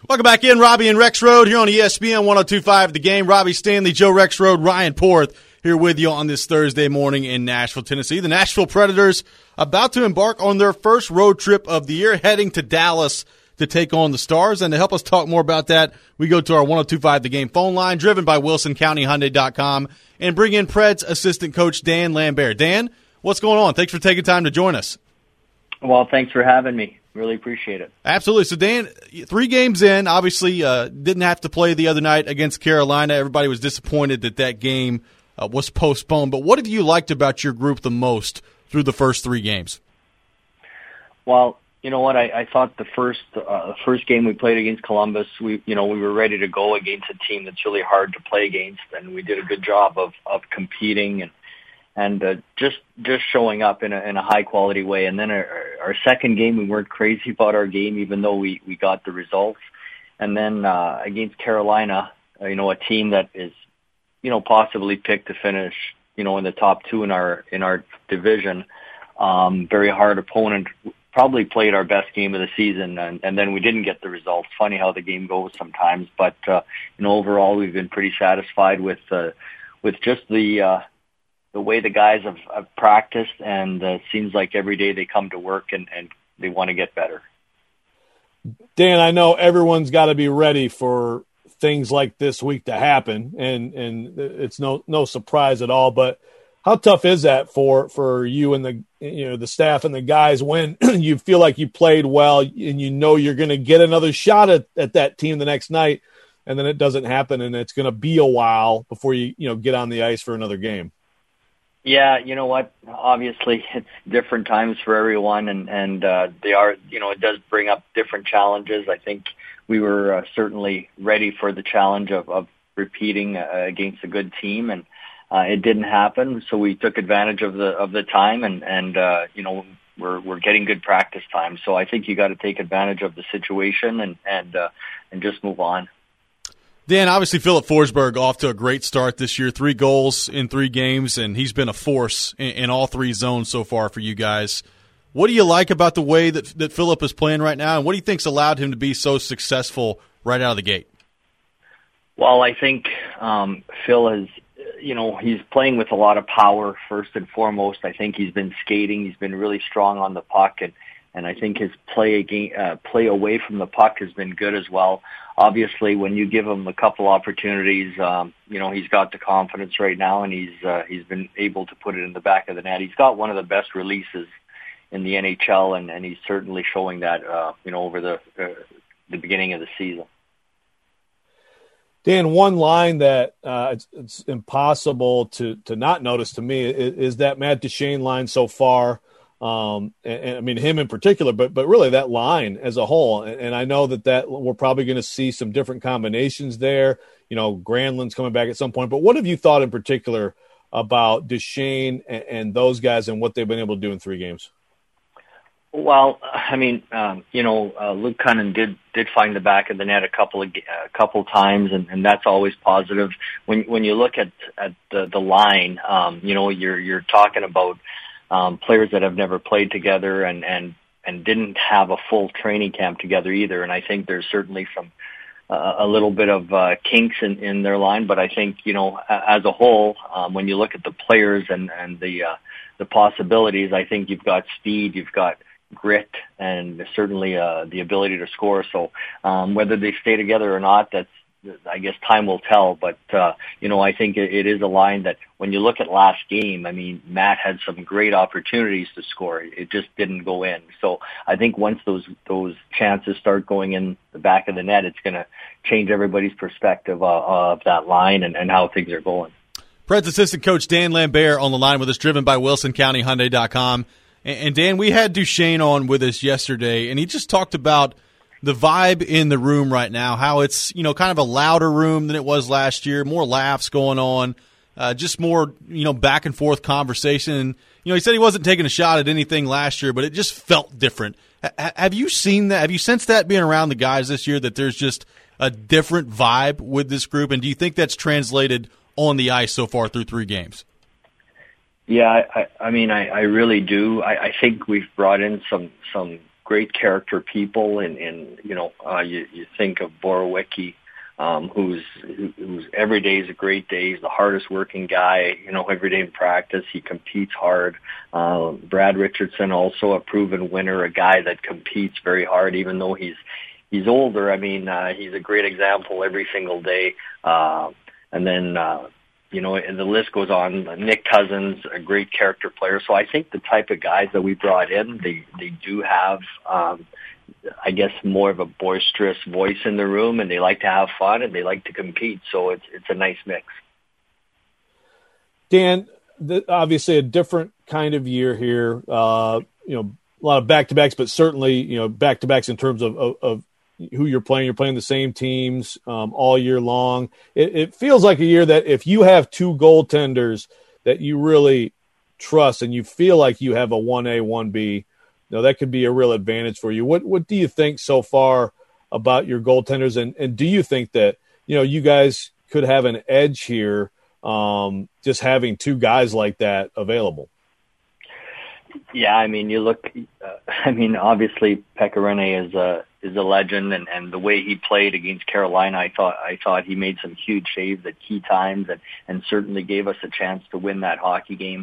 Welcome back in, Robbie and Rexrode here on ESPN 102.5 The Game. Robbie Stanley, Joe Rexrode, Ryan Porth here with you on this Thursday morning in Nashville, Tennessee. The Nashville Predators about to embark on their first road trip of the year, heading to Dallas to take on the Stars. And to help us talk more about that, we go to our 102.5 The Game phone line, driven by WilsonCountyHyundai.com, and bring in Preds assistant coach Dan Lambert. Dan, what's going on? Thanks for taking time to join us. Well, thanks for having me. Really appreciate it. Absolutely. So, Dan, 3 games in, obviously didn't have to play the other night against Carolina. Everybody was disappointed that game was postponed. But what have you liked about your group the most through the first 3 games? Well, you know what? I thought the first game we played against Columbus, we were ready to go against a team that's really hard to play against, and we did a good job of competing and just showing up in a high quality way. And then our second game, we weren't crazy about our game, even though we got the results. And then against Carolina, a team that is possibly picked to finish in the top 2 in our division, very hard opponent. Probably played our best game of the season, and then we didn't get the results. Funny how the game goes sometimes, but overall we've been pretty satisfied with just the way the guys have practiced, and it seems like every day they come to work and they want to get better. Dan, I know everyone's got to be ready for things like this week to happen, and it's no surprise at all. But how tough is that for you and the staff and the guys when you feel like you played well and you're going to get another shot at that team the next night, and then it doesn't happen, and it's going to be a while before you get on the ice for another game? Yeah, you know what? Obviously, it's different times for everyone, and they are, it does bring up different challenges. I think we were certainly ready for the challenge of repeating against a good team, and it didn't happen. So we took advantage of the time, and we're getting good practice time. So I think you got to take advantage of the situation and just move on. Dan, obviously Filip Forsberg off to a great start this year, 3 goals in 3 games, and he's been a force in all 3 zones so far for you guys. What do you like about the way that Filip is playing right now, and what do you think's allowed him to be so successful right out of the gate? Well, I think Phil is, he's playing with a lot of power first and foremost. I think he's been skating. He's been really strong on the puck, and I think his play away from the puck has been good as well. Obviously, when you give him a couple opportunities, he's got the confidence right now, and he's been able to put it in the back of the net. He's got one of the best releases in the NHL, and he's certainly showing that, over the beginning of the season. Dan, one line that it's impossible to not notice to me is that Matt Duchene line so far. And I mean him in particular, but really that line as a whole. And I know that we're probably going to see some different combinations there. Granlund's coming back at some point. But what have you thought in particular about Duchene and those guys and what they've been able to do in 3 games? Well, I mean, Luke Cunningham did find the back of the net a couple times, and that's always positive. When you look at the line, you're talking about players that have never played together and didn't have a full training camp together either. And I think there's certainly some a little bit of kinks in their line. But I think as a whole, when you look at the players and the possibilities, I think you've got speed, you've got grit, and certainly the ability to score. So whether they stay together or not, I guess time will tell, but I think it is a line that when you look at last game, I mean, Matt had some great opportunities to score. It just didn't go in. So I think once those chances start going in the back of the net, it's going to change everybody's perspective of that line and how things are going. Preds assistant coach Dan Lambert on the line with us, driven by WilsonCountyHyundai.com. And Dan, we had Duchene on with us yesterday, and he just talked about the vibe in the room right now, how it's, kind of a louder room than it was last year, more laughs going on, just more, back and forth conversation. And, he said he wasn't taking a shot at anything last year, but it just felt different. Have you seen that? Have you sensed that being around the guys this year, that there's just a different vibe with this group? And do you think that's translated on the ice so far through 3 games? Yeah, I mean, I really do. I think we've brought in some great character people, and you think of Borowiecki, who's every day is a great day. He's the hardest working guy. Every day in practice he competes hard. Brad Richardson, also a proven winner, a guy that competes very hard, even though he's older. I mean, he's a great example every single day. And then and the list goes on. Nick Cousins, a great character player. So I think the type of guys that we brought in, they do have, I guess, more of a boisterous voice in the room, and they like to have fun and they like to compete. So it's a nice mix. Dan, obviously a different kind of year here. A lot of back-to-backs, but certainly, back-to-backs in terms of who you're playing. You're playing the same teams all year long. It feels like a year that if you have two goaltenders that you really trust and you feel like you have a 1A, 1B, that could be a real advantage for you. What do you think so far about your goaltenders? And do you think that, you guys could have an edge here just having two guys like that available? Yeah, I mean, you look. Obviously, Pekka Rinne is a legend, and the way he played against Carolina, I thought he made some huge saves at key times, and certainly gave us a chance to win that hockey game.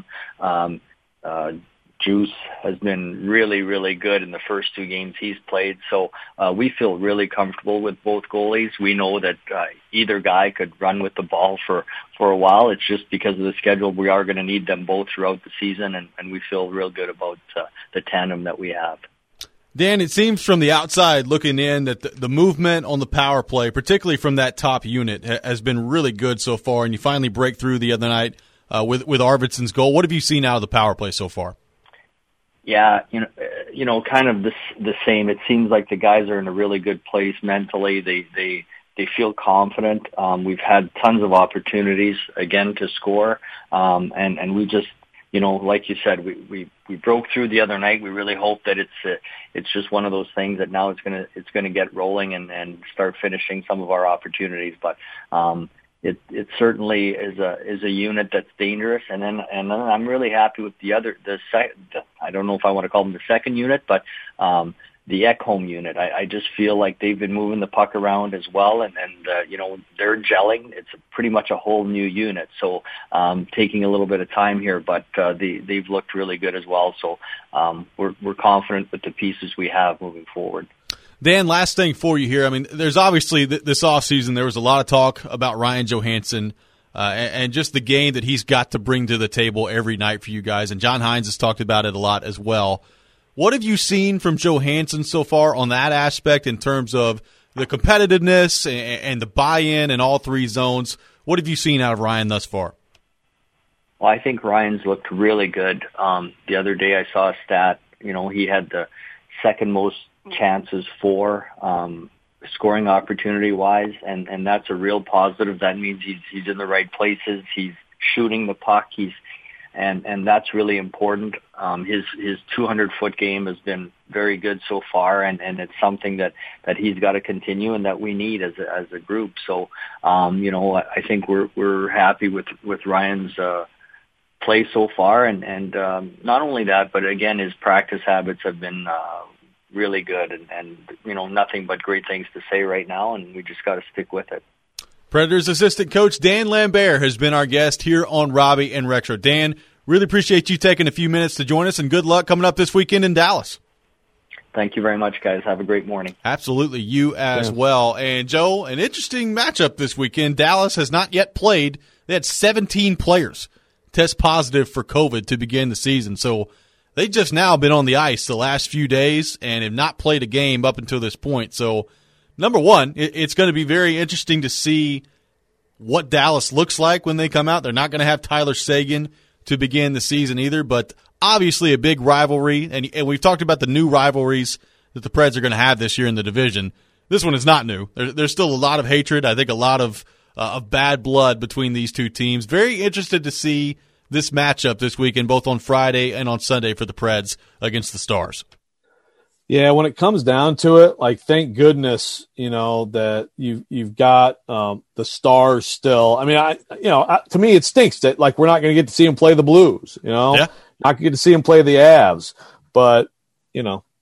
Juice has been really, really good in the first two games he's played. So we feel really comfortable with both goalies. We know that either guy could run with the ball for a while. It's just because of the schedule, we are going to need them both throughout the season, and we feel real good about the tandem that we have. Dan, it seems from the outside looking in that the movement on the power play, particularly from that top unit, has been really good so far, and you finally break through the other night with Arvidsson's goal. What have you seen out of the power play so far? Yeah, kind of the same. It seems like the guys are in a really good place mentally. They feel confident. We've had tons of opportunities again to score, and we just, like you said, we broke through the other night. We really hope that it's just one of those things that now it's gonna get rolling and start finishing some of our opportunities. But it certainly is a unit that's dangerous, and then I'm really happy with I don't know if I want to call them the second unit, but the Ekholm unit. I just feel like they've been moving the puck around as well, and they're gelling. It's pretty much a whole new unit, so taking a little bit of time here, but they've looked really good as well. So we're confident with the pieces we have moving forward. Dan, last thing for you here. I mean, there's obviously this offseason, there was a lot of talk about Ryan Johansson and just the game that he's got to bring to the table every night for you guys. And John Hines has talked about it a lot as well. What have you seen from Johansson so far on that aspect in terms of the competitiveness and the buy-in in all three zones? What have you seen out of Ryan thus far? Well, I think Ryan's looked really good. The other day I saw a stat, he had the second most chances for scoring opportunity wise, and that's a real positive. That means he's in the right places, he's shooting the puck, and that's really important. His 200-foot game has been very good so far, and it's something that he's got to continue and that we need as a group. So I think we're happy with Ryan's play so far, and not only that, but again, his practice habits have been really good, and nothing but great things to say right now, and we just got to stick with it. Predators assistant coach Dan Lambert has been our guest here on Robbie and Retro. Dan, really appreciate you taking a few minutes to join us, and good luck coming up this weekend in Dallas. Thank you very much, guys. Have a great morning. Absolutely, you as well. And Joe, an interesting matchup this weekend. Dallas has not yet played. They had 17 players test positive for COVID to begin the season, so they've just now been on the ice the last few days and have not played a game up until this point. So, number one, it's going to be very interesting to see what Dallas looks like when they come out. They're not going to have Tyler Seguin to begin the season either, but obviously a big rivalry. And we've talked about the new rivalries that the Preds are going to have this year in the division. This one is not new. There's still a lot of hatred. I think a lot of bad blood between these two teams. Very interested to see this matchup this weekend, both on Friday and on Sunday for the Preds against the Stars. Yeah, when it comes down to it, thank goodness, that you've got the Stars still. I mean, to me, it stinks that we're not going to get to see them play the Blues. Yeah. Not get to see them play the Avs, but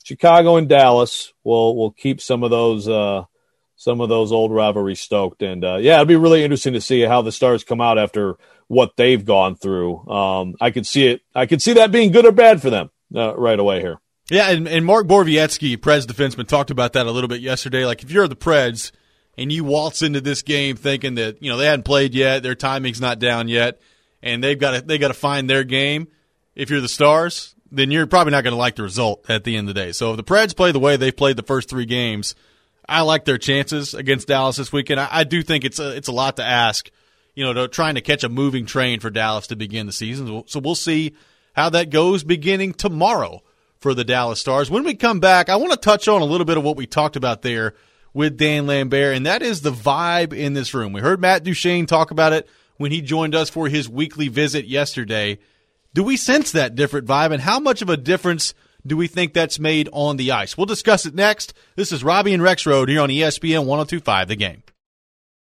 Chicago and Dallas will keep some of those old rivalries stoked. And it'll be really interesting to see how the Stars come out after what they've gone through. I could see it. I could see that being good or bad for them right away here. Yeah, and Mark Borowiecki, Preds defenseman, talked about that a little bit yesterday. Like, if you're the Preds and you waltz into this game thinking that, they hadn't played yet, their timing's not down yet, and they got to find their game, if you're the Stars, then you're probably not going to like the result at the end of the day. So if the Preds play the way they've played the first 3 games, I like their chances against Dallas this weekend. I do think it's a lot to ask, trying to catch a moving train for Dallas to begin the season. So we'll see how that goes beginning tomorrow for the Dallas Stars. When we come back, I want to touch on a little bit of what we talked about there with Dan Lambert, and that is the vibe in this room. We heard Matt Duchene talk about it when he joined us for his weekly visit yesterday. Do we sense that different vibe, and how much of a difference do we think that's made on the ice? We'll discuss it next. This is Robbie and Rexrode here on ESPN 102.5 The Game.